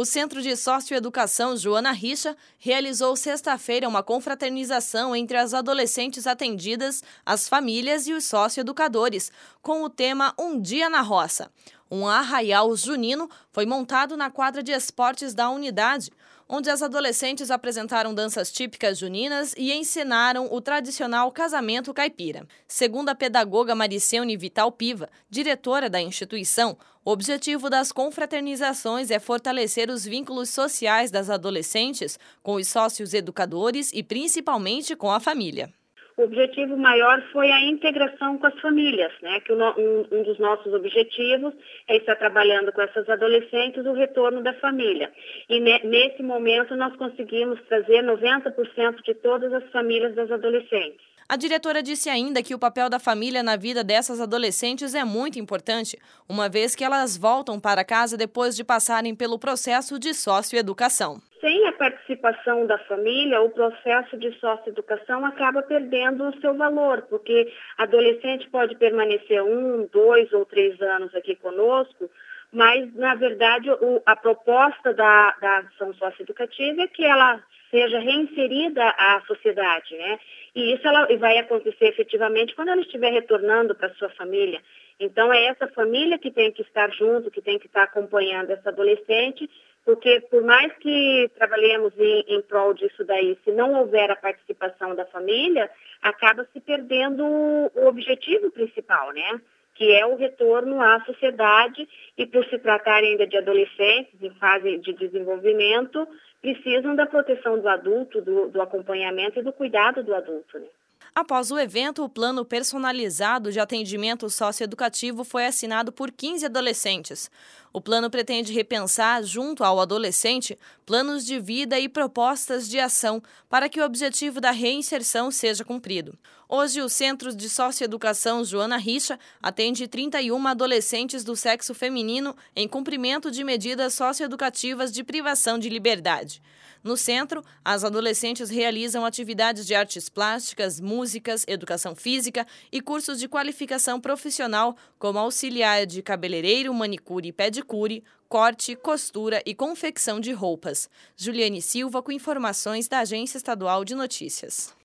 O Centro de Socioeducação Joana Richa realizou sexta-feira uma confraternização entre as adolescentes atendidas, as famílias e os socioeducadores, com o tema Um Dia na Roça. Um arraial junino foi montado na quadra de esportes da unidade, onde as adolescentes apresentaram danças típicas juninas e ensinaram o tradicional casamento caipira. Segundo a pedagoga Maricione Vital Piva, diretora da instituição, o objetivo das confraternizações é fortalecer os vínculos sociais das adolescentes com os sócios educadores e principalmente com a família. O objetivo maior foi a integração com as famílias, né? Que um dos nossos objetivos é estar trabalhando com essas adolescentes o retorno da família. E nesse momento nós conseguimos trazer 90% de todas as famílias das adolescentes. A diretora disse ainda que o papel da família na vida dessas adolescentes é muito importante, uma vez que elas voltam para casa depois de passarem pelo processo de socioeducação. Sem a participação da família, o processo de socioeducação acaba perdendo o seu valor, porque a adolescente pode permanecer 1, 2 ou 3 anos aqui conosco, mas, na verdade, a proposta da ação socioeducativa é que ela seja reinserida à sociedade, né? E isso vai acontecer efetivamente quando ela estiver retornando para a sua família. Então, é essa família que tem que estar junto, que tem que estar acompanhando essa adolescente, porque por mais que trabalhemos em prol disso daí, se não houver a participação da família, acaba se perdendo o objetivo principal, né? Que é o retorno à sociedade, e por se tratar ainda de adolescentes em fase de desenvolvimento, precisam da proteção do adulto, do acompanhamento e do cuidado do adulto, né? Após o evento, o plano personalizado de atendimento socioeducativo foi assinado por 15 adolescentes. O plano pretende repensar, junto ao adolescente, planos de vida e propostas de ação para que o objetivo da reinserção seja cumprido. Hoje, o Centro de Socioeducação Joana Richa atende 31 adolescentes do sexo feminino em cumprimento de medidas socioeducativas de privação de liberdade. No centro, as adolescentes realizam atividades de artes plásticas, músicas, educação física e cursos de qualificação profissional, como auxiliar de cabeleireiro, manicure e pedicure, corte, costura e confecção de roupas. Juliane Silva com informações da Agência Estadual de Notícias.